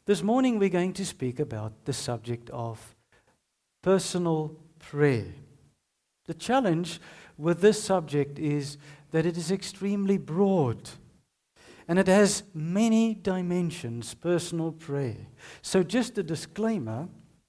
This morning we're going to speak about the subject of personal prayer. The challenge with this subject is that it is extremely broad and it has many dimensions, personal prayer. So just a disclaimer,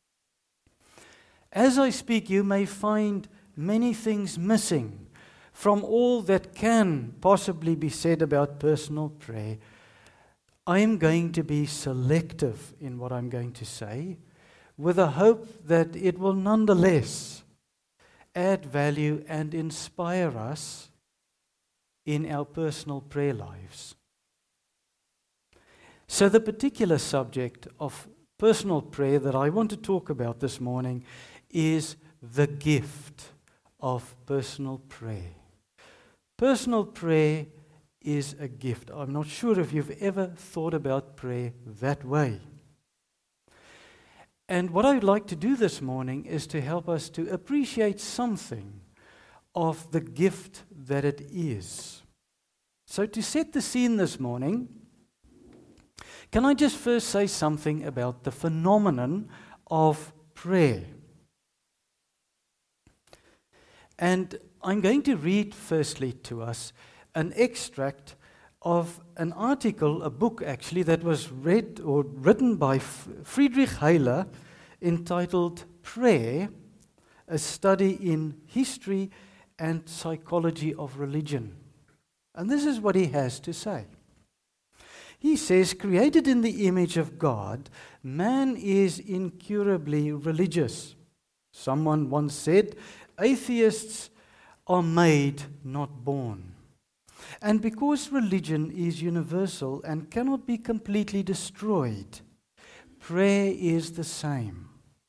as I speak you may find many things missing from all that can possibly be said about personal prayer. I am going to be selective in what I'm going to say, with a hope that it will nonetheless add value and inspire us in our personal prayer lives. So the particular subject of personal prayer that I want to talk about this morning is the gift of personal prayer. Personal prayer is a gift. I'm not sure if you've ever thought about prayer that way. And what I would like to do this morning is to help us to appreciate something of the gift that it is. So to set the scene this morning, can I just first say something about the phenomenon of prayer? And I'm going to read firstly to us an extract of an article, a book actually, that was read or written by Friedrich Heiler entitled Prayer, a Study in History and Psychology of Religion. And this is what he has to say. He says, created in the image of God, man is incurably religious. Someone once said, atheists are made, not born. And because religion is universal and cannot be completely destroyed, prayer is the same.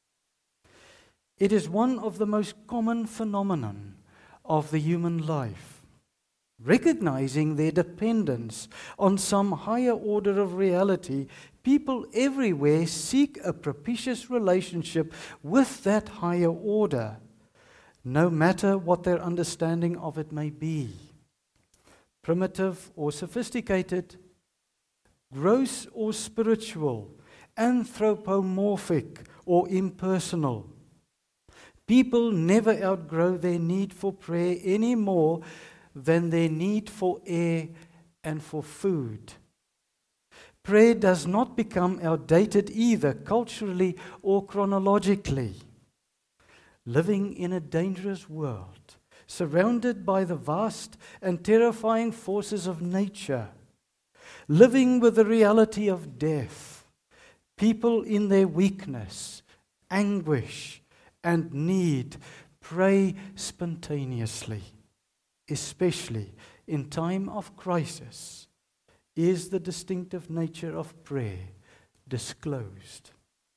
It is one of the most common phenomenon of the human life. Recognizing their dependence on some higher order of reality, people everywhere seek a propitious relationship with that higher order, no matter what their understanding of it may be. Primitive or sophisticated, gross or spiritual, anthropomorphic or impersonal. People never outgrow their need for prayer any more than their need for air and for food. Prayer does not become outdated either culturally or chronologically. Living in a dangerous world, surrounded by the vast and terrifying forces of nature, living with the reality of death, people in their weakness, anguish, and need pray spontaneously, especially in time of crisis, is the distinctive nature of prayer disclosed.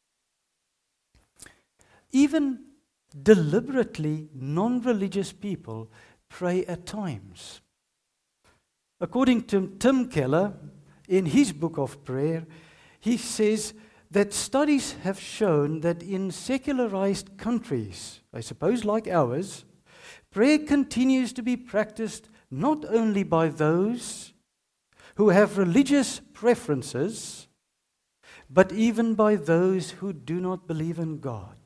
Even deliberately non-religious people pray at times. According to Tim Keller, in his book of prayer, he says that studies have shown that in secularized countries, I suppose like ours, prayer continues to be practiced not only by those who have religious preferences, but even by those who do not believe in God.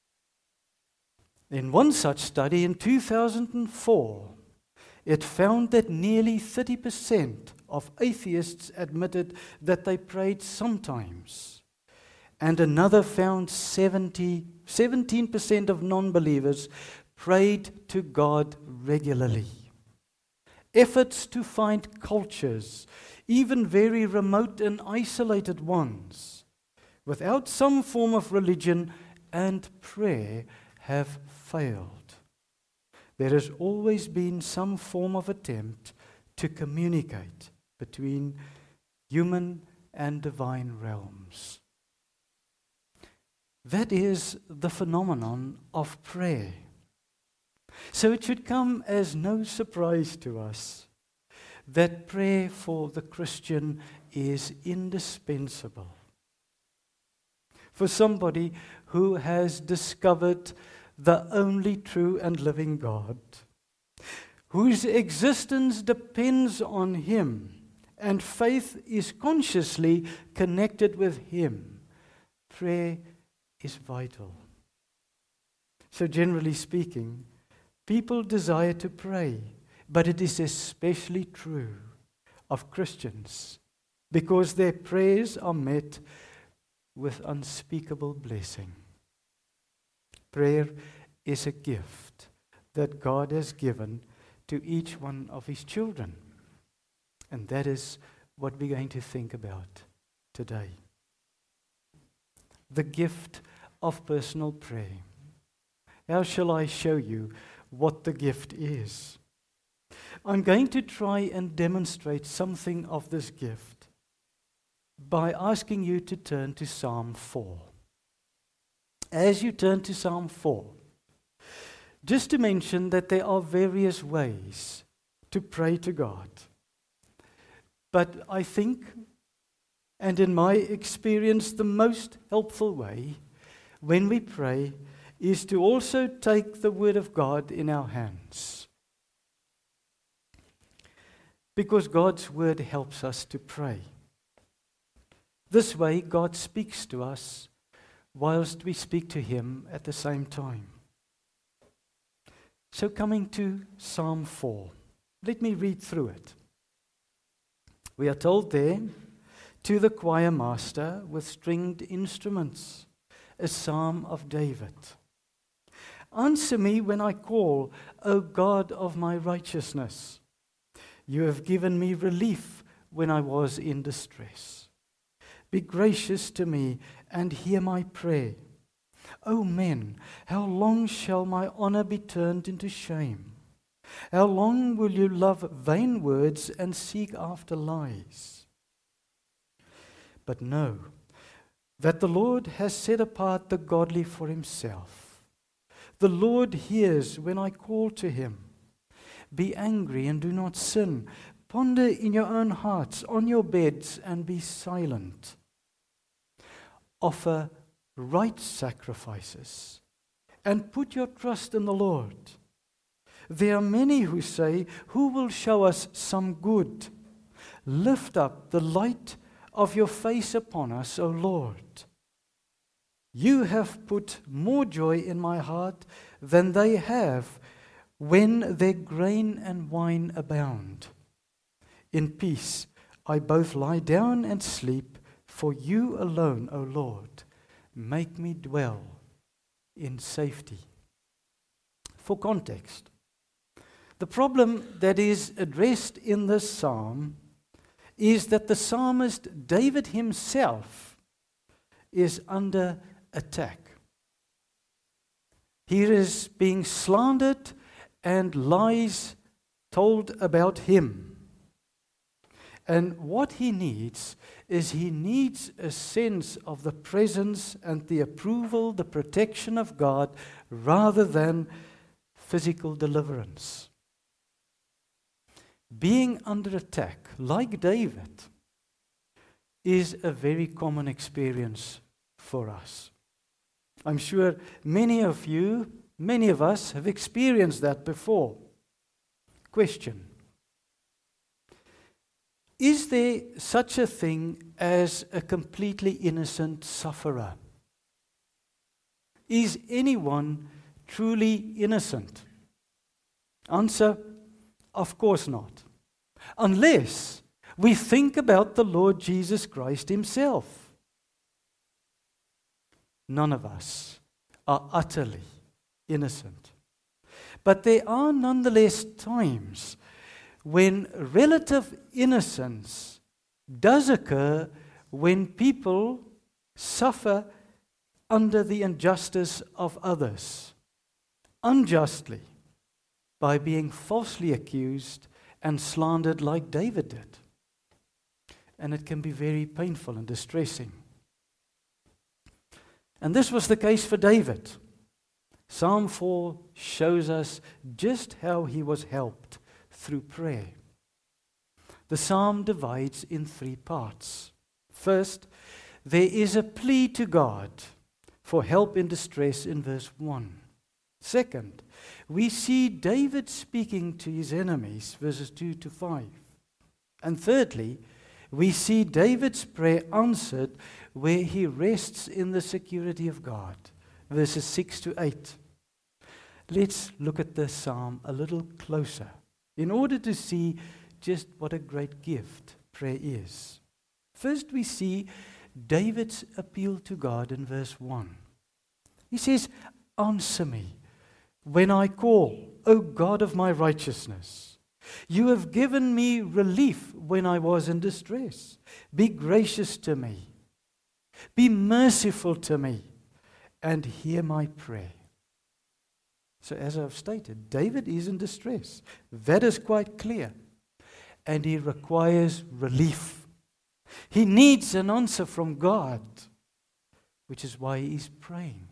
In one such study in 2004, it found that nearly 30% of atheists admitted that they prayed sometimes, and another found 17% of non-believers prayed to God regularly. Efforts to find cultures, even very remote and isolated ones, without some form of religion and prayer have failed. There has always been some form of attempt to communicate between human and divine realms. That is the phenomenon of prayer. So it should come as no surprise to us that prayer for the Christian is indispensable. For somebody who has discovered the only true and living God, whose existence depends on Him, and faith is consciously connected with Him, prayer is vital. So generally speaking, people desire to pray, but it is especially true of Christians because their prayers are met with unspeakable blessing. Prayer is a gift that God has given to each one of His children. And that is what we're going to think about today. The gift of personal prayer. How shall I show you what the gift is? I'm going to try and demonstrate something of this gift by asking you to turn to Psalm 4. As you turn to Psalm 4, just to mention that there are various ways to pray to God. But I think, and in my experience, the most helpful way when we pray is to also take the Word of God in our hands. Because God's Word helps us to pray. This way, God speaks to us whilst we speak to Him at the same time. So coming to Psalm 4, let me read through it. We are told there, to the choir master with stringed instruments, a psalm of David. Answer me when I call, O God of my righteousness. You have given me relief when I was in distress. Be gracious to me and hear my prayer. O men, how long shall my honor be turned into shame? How long will you love vain words and seek after lies? But know that the Lord has set apart the godly for Himself. The Lord hears when I call to Him. Be angry and do not sin. Ponder in your own hearts on your beds and be silent. Offer right sacrifices and put your trust in the Lord. There are many who say, who will show us some good? Lift up the light of your face upon us, O Lord. You have put more joy in my heart than they have when their grain and wine abound. In peace I both lie down and sleep, for you alone, O Lord, make me dwell in safety. For context, the problem that is addressed in this psalm is that the psalmist David himself is under attack. He is being slandered and lies told about him. And what he needs is he needs a sense of the presence and the approval, the protection of God, rather than physical deliverance. Being under attack, like David, is a very common experience for us. I'm sure many of us have experienced that before. Question: is there such a thing as a completely innocent sufferer? Is anyone truly innocent? Answer: of course not. Unless we think about the Lord Jesus Christ Himself. None of us are utterly innocent. But there are nonetheless times when relative innocence does occur when people suffer under the injustice of others, unjustly, by being falsely accused and slandered like David did. And it can be very painful and distressing. And this was the case for David. Psalm 4 shows us just how he was helped through prayer. The psalm divides in 3 parts. First, there is a plea to God for help in distress in verse 1. Second, we see David speaking to his enemies, verses 2 to 5. And thirdly, we see David's prayer answered where he rests in the security of God. Verses 6 to 8. Let's look at this psalm a little closer in order to see just what a great gift prayer is. First, we see David's appeal to God in verse 1. He says, "Answer me when I call, O God of my righteousness. You have given me relief when I was in distress. Be gracious to me. Be merciful to me and hear my prayer." So as I've stated, David is in distress. That is quite clear. And he requires relief. He needs an answer from God, which is why he is praying.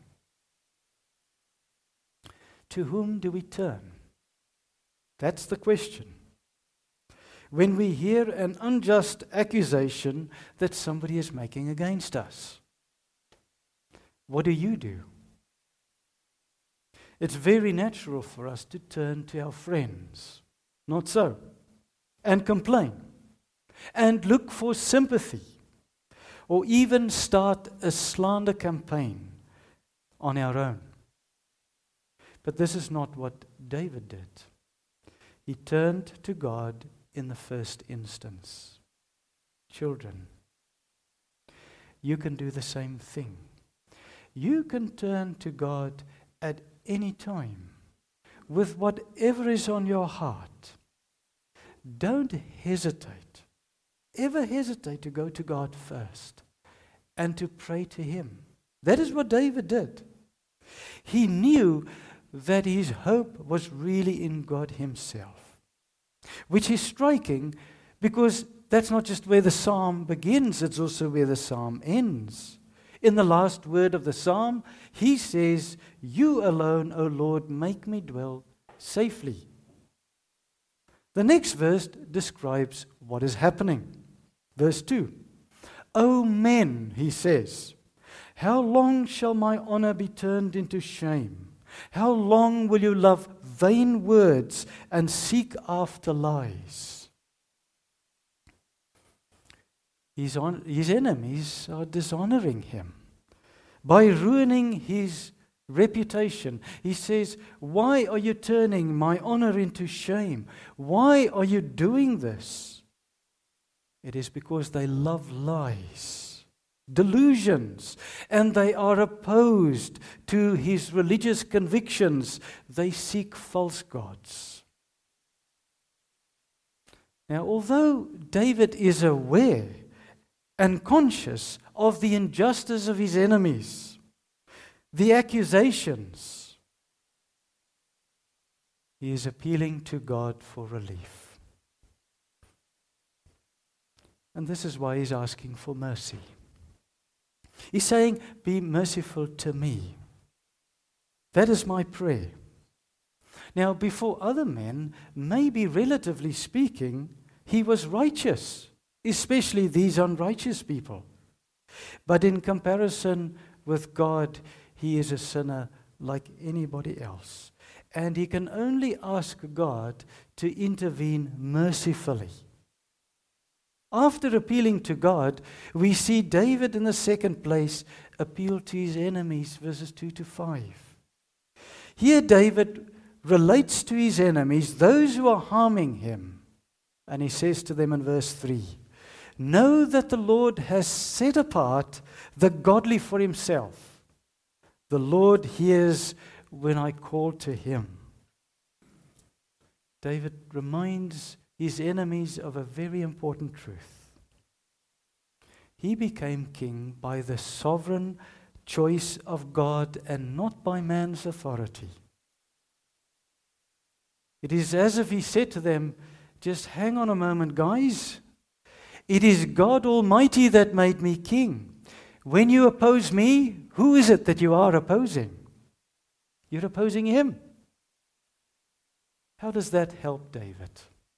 To whom do we turn? That's the question. When we hear an unjust accusation that somebody is making against us, what do? It's very natural for us to turn to our friends, not so, and complain, and look for sympathy, or even start a slander campaign on our own. But this is not what David did. He turned to God in the first instance. Children, you can do the same thing. You can turn to God at any time with whatever is on your heart. Don't ever hesitate to go to God first and to pray to Him. That is what David did. He knew that his hope was really in God Himself, which is striking because that's not just where the psalm begins, it's also where the psalm ends. In the last word of the psalm, he says, "You alone, O Lord, make me dwell safely." The next verse describes what is happening. Verse 2. "O men," he says, "how long shall my honor be turned into shame? How long will you love vain words and seek after lies?" His enemies are dishonoring him by ruining his reputation. He says, "Why are you turning my honor into shame? Why are you doing this?" It is because they love lies, delusions, and they are opposed to his religious convictions. They seek false gods. Now, although David is aware and conscious of the injustice of his enemies, the accusations, he is appealing to God for relief. And this is why he's asking for mercy. He's saying, "Be merciful to me." That is my prayer. Now, before other men, maybe relatively speaking, he was righteous, especially these unrighteous people. But in comparison with God, he is a sinner like anybody else. And he can only ask God to intervene mercifully. After appealing to God, we see David in the second place appeal to his enemies, verses 2 to 5. Here David relates to his enemies, those who are harming him. And he says to them in verse 3, "Know that the Lord has set apart the godly for Himself. The Lord hears when I call to Him." David reminds his enemies of a very important truth. He became king by the sovereign choice of God and not by man's authority. It is as if he said to them, "Just hang on a moment, guys. It is God Almighty that made me king. When you oppose me, who is it that you are opposing? You're opposing Him." How does that help David?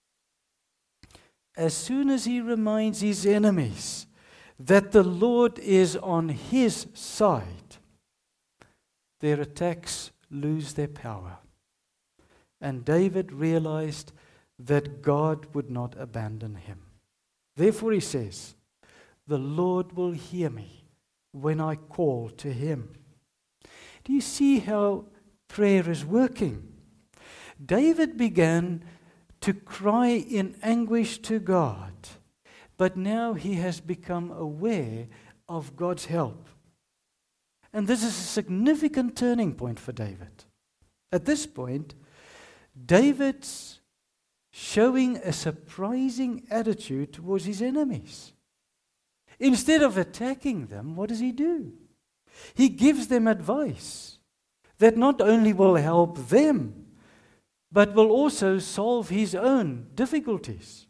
As soon as he reminds his enemies that the Lord is on his side, their attacks lose their power. And David realized that God would not abandon him. Therefore he says, "The Lord will hear me when I call to him. Do you see how prayer is working? David began to cry in anguish to God, but now he has become aware of God's help. And this is a significant turning point for David. At this point, David's showing a surprising attitude towards his enemies. Instead of attacking them, what does he do? He gives them advice that not only will help them, but will also solve his own difficulties.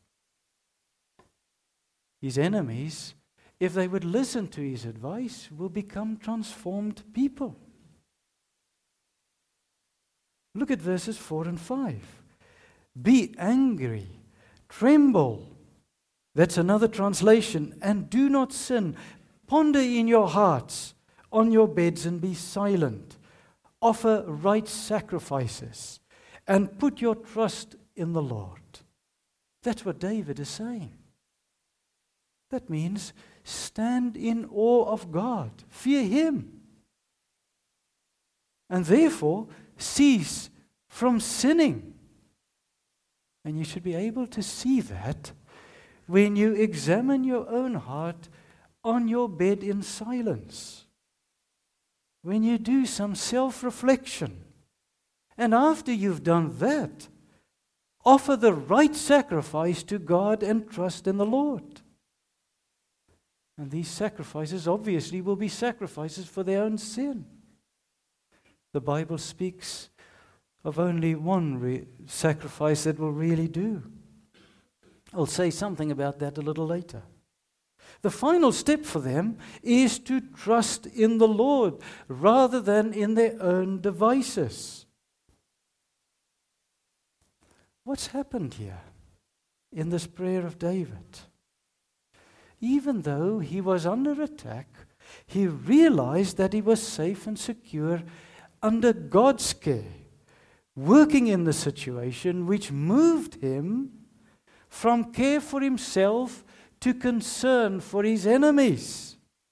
His enemies, if they would listen to his advice, will become transformed people. Look at verses 4 and 5. Be angry, tremble. That's another translation. And do not sin. Ponder in your hearts, on your beds, and be silent. Offer right sacrifices, and put your trust in the Lord. That's what David is saying. That means stand in awe of God. Fear Him. And therefore, cease from sinning. And you should be able to see that when you examine your own heart on your bed in silence. When you do some self-reflection. And after you've done that, offer the right sacrifice to God and trust in the Lord. And these sacrifices obviously will be sacrifices for their own sin. The Bible speaks of only one sacrifice that will really do. I'll say something about that a little later. The final step for them is to trust in the Lord rather than in their own devices. What's happened here in this prayer of David? Even though he was under attack, he realized that he was safe and secure under God's care, working in the situation, which moved him from care for himself to concern for his enemies.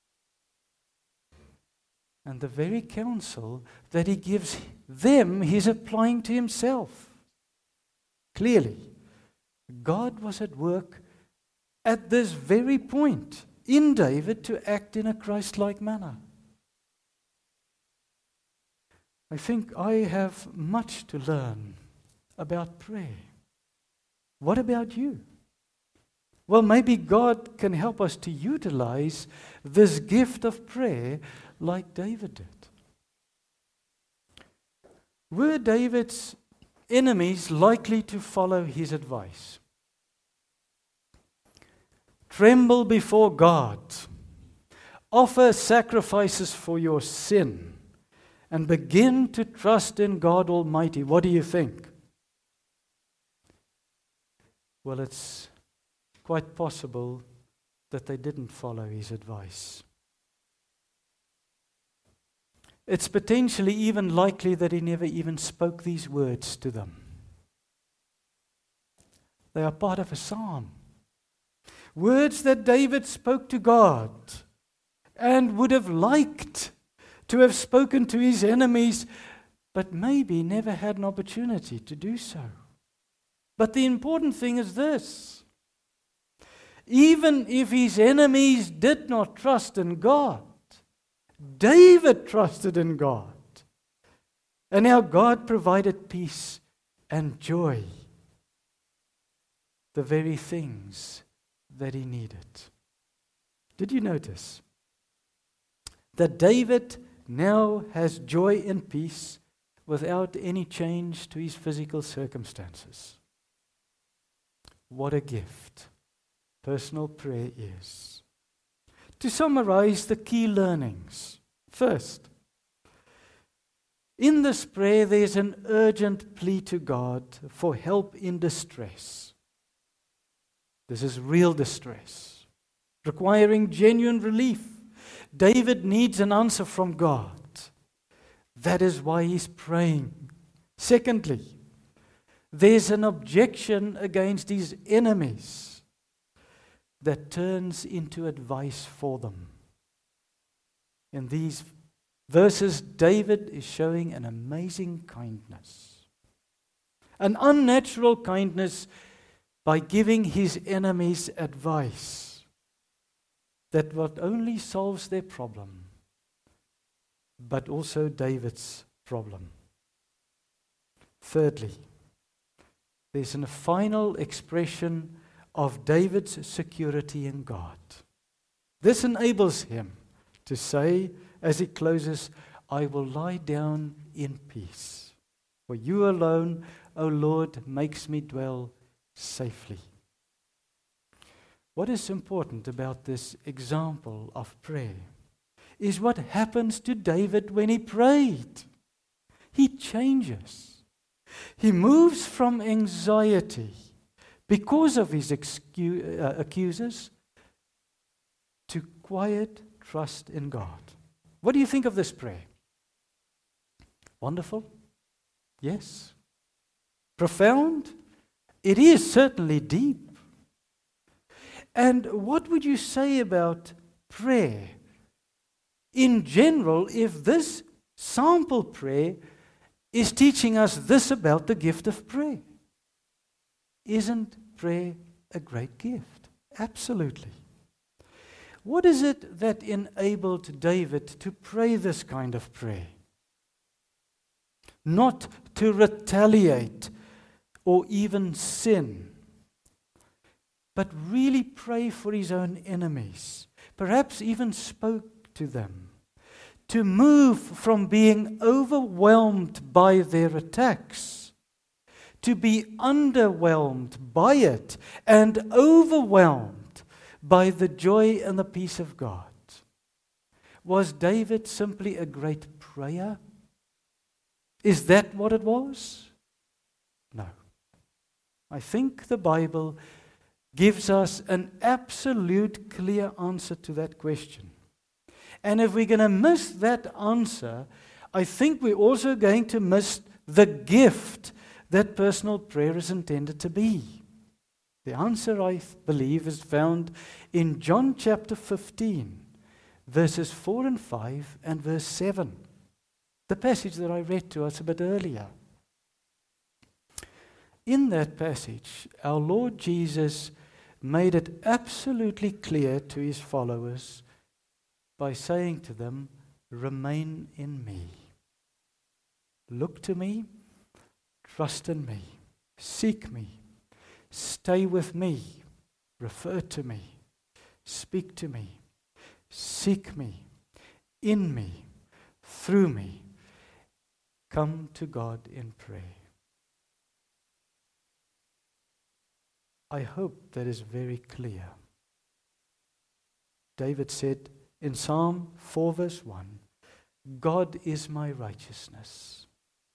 And the very counsel that he gives them, he's applying to himself. Clearly, God was at work at this very point in David to act in a Christ-like manner. I think I have much to learn about prayer. What about you? Well, maybe God can help us to utilize this gift of prayer like David did. Were David's enemies likely to follow his advice? Tremble before God. Offer sacrifices for your sin. And begin to trust in God Almighty. What do you think? Well, it's quite possible that they didn't follow his advice. It's potentially even likely that he never even spoke these words to them. They are part of a psalm. Words that David spoke to God and would have liked to have spoken to his enemies, but maybe never had an opportunity to do so. But the important thing is this. Even if his enemies did not trust in God, David trusted in God. And now God provided peace and joy, the very things that he needed. Did you notice that David now has joy and peace without any change to his physical circumstances? What a gift personal prayer is. To summarize the key learnings. First, in this prayer there's an urgent plea to God for help in distress. This is real distress, requiring genuine relief. David needs an answer from God. That is why he's praying. Secondly, there's an objection against his enemies that turns into advice for them. In these verses, David is showing an amazing kindness, an unnatural kindness by giving his enemies advice that not only solves their problem, but also David's problem. Thirdly, there's a final expression of David's security in God. This enables him to say, as he closes, I will lie down in peace. For you alone, O Lord, makes me dwell safely. What is important about this example of prayer is what happens to David when he prayed. He changes. He moves from anxiety because of his accusers to quiet trust in God. What do you think of this prayer? Wonderful? Yes. Profound? It is certainly deep. And what would you say about prayer in general if this sample prayer is teaching us this about the gift of prayer? Isn't prayer a great gift? Absolutely. What is it that enabled David to pray this kind of prayer? Not to retaliate or even sin, but really pray for his own enemies, perhaps even spoke to them, to move from being overwhelmed by their attacks, to be underwhelmed by it and overwhelmed by the joy and the peace of God. Was David simply a great prayer? Is that what it was? No. I think the Bible gives us an absolute clear answer to that question. And if we're going to miss that answer, I think we're also going to miss the gift that personal prayer is intended to be. The answer, I believe, is found in John chapter 15, verses 4 and 5 and verse 7, the passage that I read to us a bit earlier. In that passage, our Lord Jesus made it absolutely clear to his followers by saying to them, remain in me. Look to me, trust in me, seek me, stay with me, refer to me, speak to me, seek me, in me, through me. Come to God in prayer. I hope that is very clear. David said in Psalm 4 verse 1, God is my righteousness.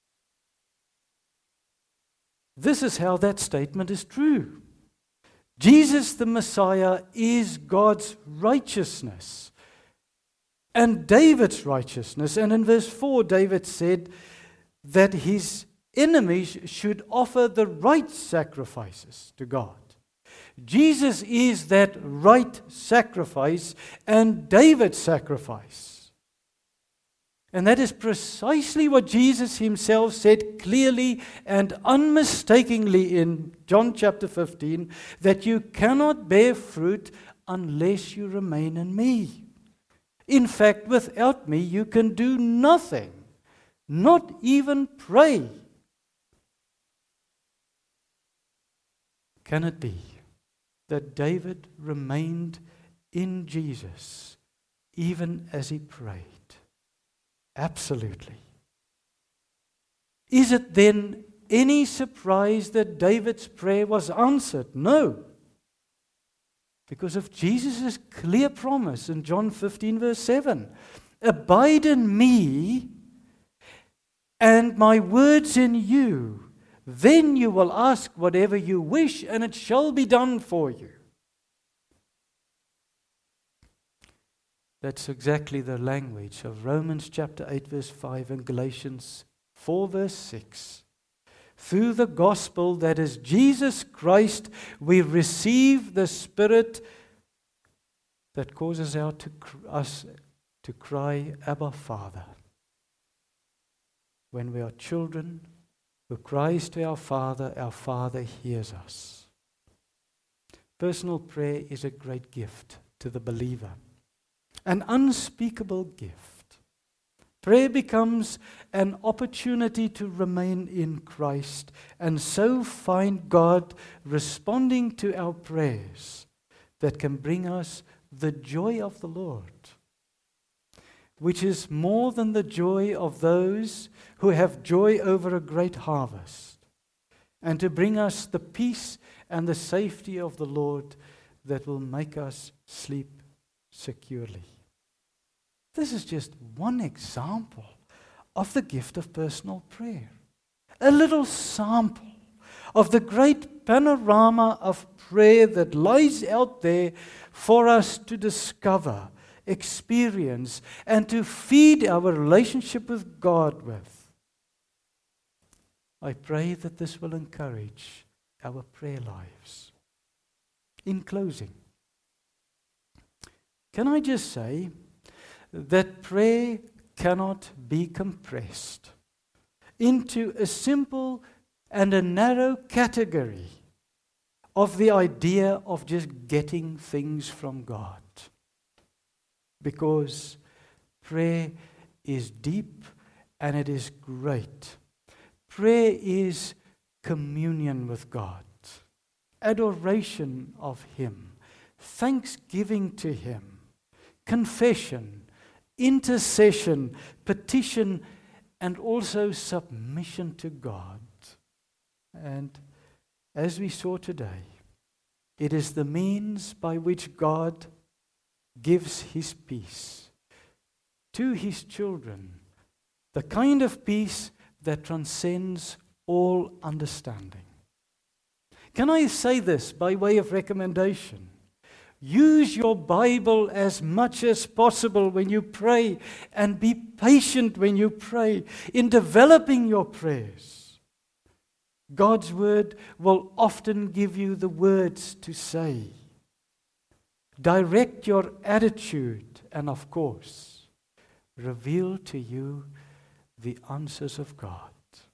This is how that statement is true. Jesus the Messiah is God's righteousness and David's righteousness. And in verse 4, David said that his enemies should offer the right sacrifices to God. Jesus is that right sacrifice and David's sacrifice. And that is precisely what Jesus himself said clearly and unmistakably in John chapter 15, that you cannot bear fruit unless you remain in me. In fact, without me you can do nothing, not even pray. Can it be that David remained in Jesus even as he prayed? Absolutely. Is it then any surprise that David's prayer was answered? No. Because of Jesus' clear promise in John 15 verse 7. Abide in me and my words in you. Then you will ask whatever you wish, and it shall be done for you. That's exactly the language of Romans chapter 8 verse 5 and Galatians 4 verse 6. Through the gospel that is Jesus Christ, we receive the Spirit that causes us to to cry, Abba, Father. When we are children who cries to our Father hears us. Personal prayer is a great gift to the believer, an unspeakable gift. Prayer becomes an opportunity to remain in Christ and so find God responding to our prayers that can bring us the joy of the Lord, which is more than the joy of those who have joy over a great harvest, and to bring us the peace and the safety of the Lord that will make us sleep securely. This is just one example of the gift of personal prayer. A little sample of the great panorama of prayer that lies out there for us to discover, experience, and to feed our relationship with God with. I pray that this will encourage our prayer lives. In closing, can I just say that prayer cannot be compressed into a simple and a narrow category of the idea of just getting things from God. Because prayer is deep and it is great. Prayer is communion with God, adoration of Him, thanksgiving to Him, confession, intercession, petition, and also submission to God. And as we saw today, it is the means by which God gives His peace to His children, the kind of peace that transcends all understanding. Can I say this by way of recommendation? Use your Bible as much as possible when you pray, and be patient when you pray in developing your prayers. God's Word will often give you the words to say. Direct your attitude and, of course, reveal to you the answers of God.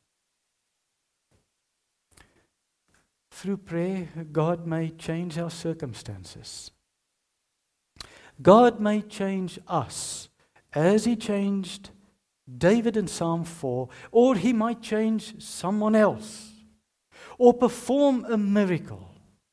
Through prayer, God may change our circumstances. God may change us as He changed David in Psalm 4, or He might change someone else, or perform a miracle.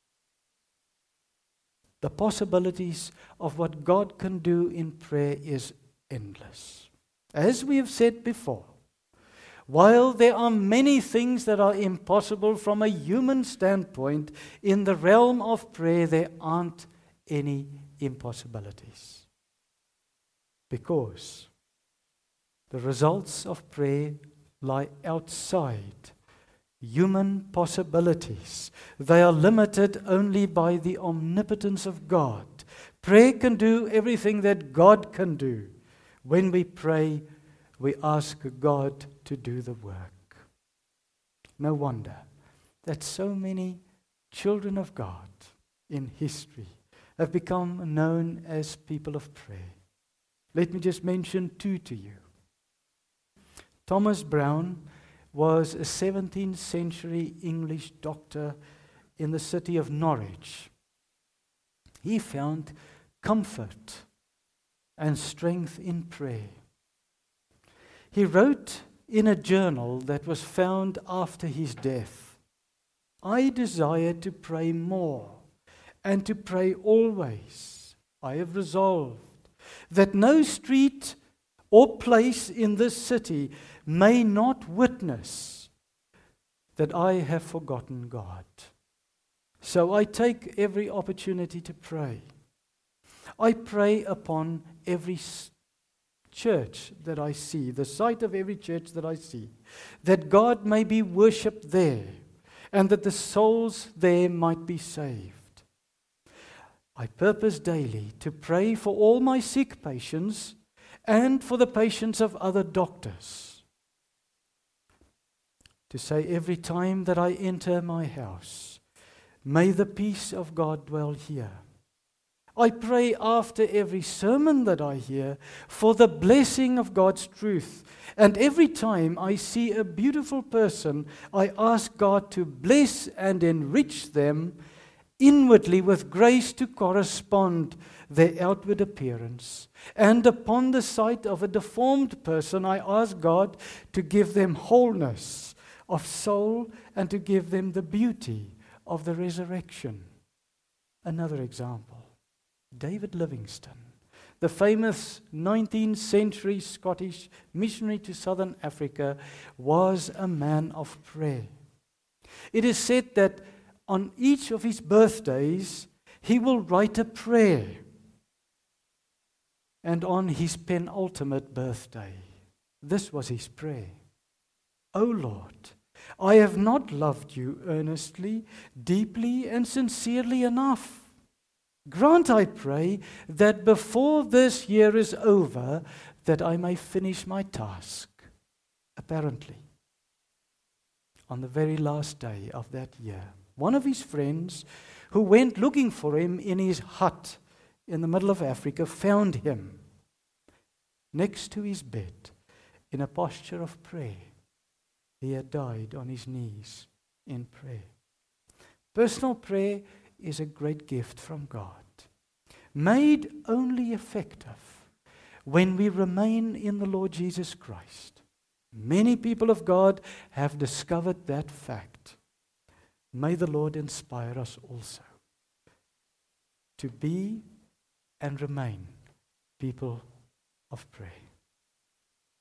The possibilities of what God can do in prayer is endless. As we have said before, while there are many things that are impossible from a human standpoint, in the realm of prayer there aren't any impossibilities. Because the results of prayer lie outside human possibilities. They are limited only by the omnipotence of God. Prayer can do everything that God can do. When we pray, we ask God to do the work. No wonder that so many children of God in history have become known as people of prayer. Let me just mention two to you. Thomas Brown was a 17th century English doctor in the city of Norwich. He found comfort and strength in prayer. He wrote in a journal that was found after his death, "I desire to pray more and to pray always. I have resolved that no street or place in this city may not witness that I have forgotten God. So I take every opportunity to pray. I pray upon every church that I see, the site of every church that I see, that God may be worshipped there, and that the souls there might be saved. I purpose daily to pray for all my sick patients and for the patients of other doctors. To say every time that I enter my house, may the peace of God dwell here. I pray after every sermon that I hear for the blessing of God's truth. And every time I see a beautiful person, I ask God to bless and enrich them inwardly with grace to correspond their outward appearance. And upon the sight of a deformed person, I ask God to give them wholeness of soul and to give them the beauty of the resurrection. Another example, David Livingstone, the famous 19th century Scottish missionary to southern Africa, was a man of prayer. It is said that on each of his birthdays, he will write a prayer. And on his penultimate birthday, this was his prayer. O Lord, I have not loved you earnestly, deeply, and sincerely enough. Grant, I pray, that before this year is over, that I may finish my task. Apparently, on the very last day of that year, one of his friends who went looking for him in his hut in the middle of Africa found him next to his bed in a posture of prayer. He had died on his knees in prayer. Personal prayer is a great gift from God, made only effective when we remain in the Lord Jesus Christ. Many people of God have discovered that fact. May the Lord inspire us also to be and remain people of prayer.